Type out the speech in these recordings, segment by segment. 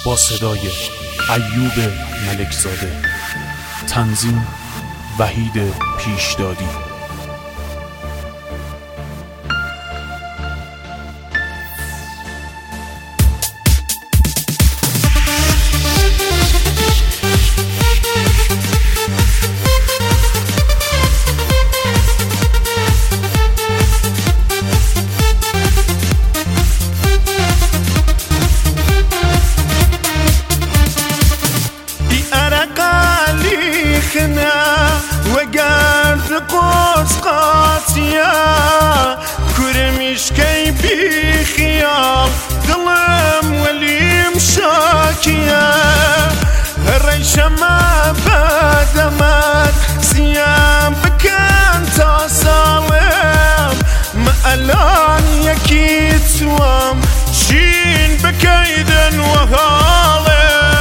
با صدای ایوب ملکزاده، تنظیم وحید پیشدادی. وقرد قرص قاسية كرمشكي بخيال ظلم ولي مشاكية الريشة ما بدمت سيام بكان تصالم ما الان يكيد سوام شين بكيد وغالم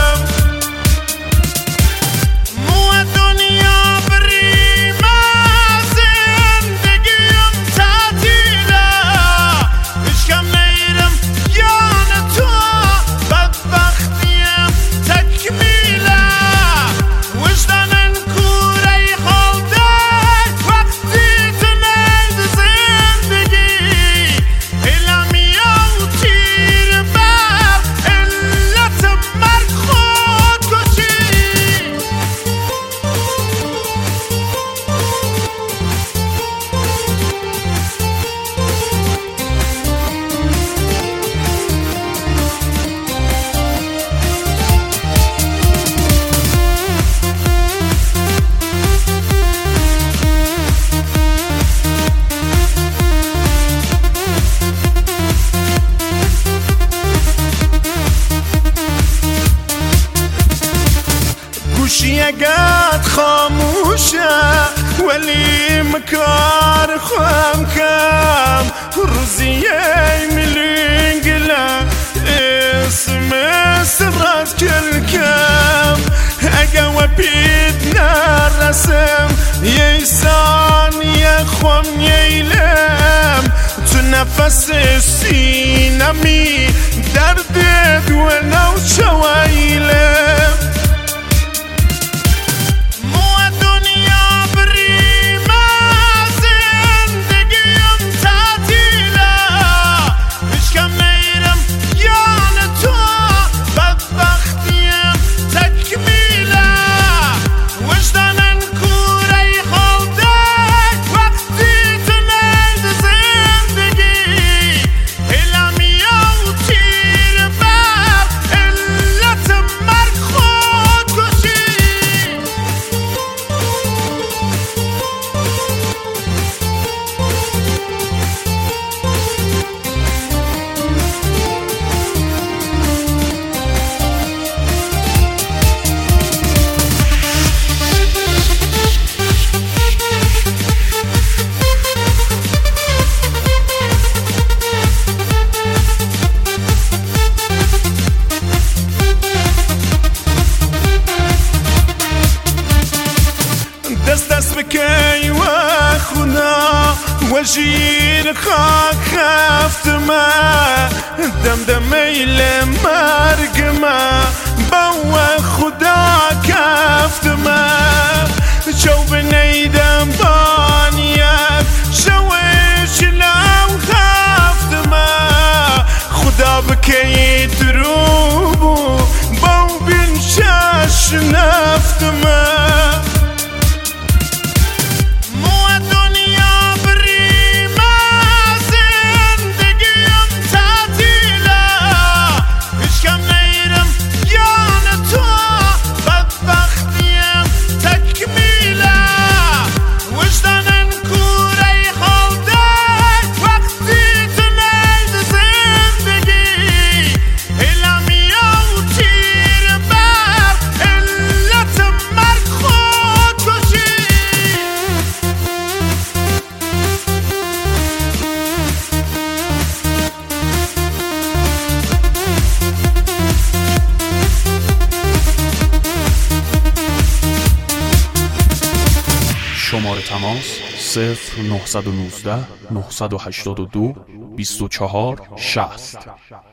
قد خاموشة ولي مكار خام كام رزيي ملين قلا اسم سرات كل كام اقوى بيدنا الرسم يسان يخوم يلام تنفس السينامي دردد ولو شوايلم دست بکی و خونا و جیر خاک خفت ما دم ایل مرگ ما با خدا کفت ما جو بنیدم بانیت شوش لو خفت ما خدا بکی دروبو با بین شش نفت ما شماره تماس 0919 982 24 60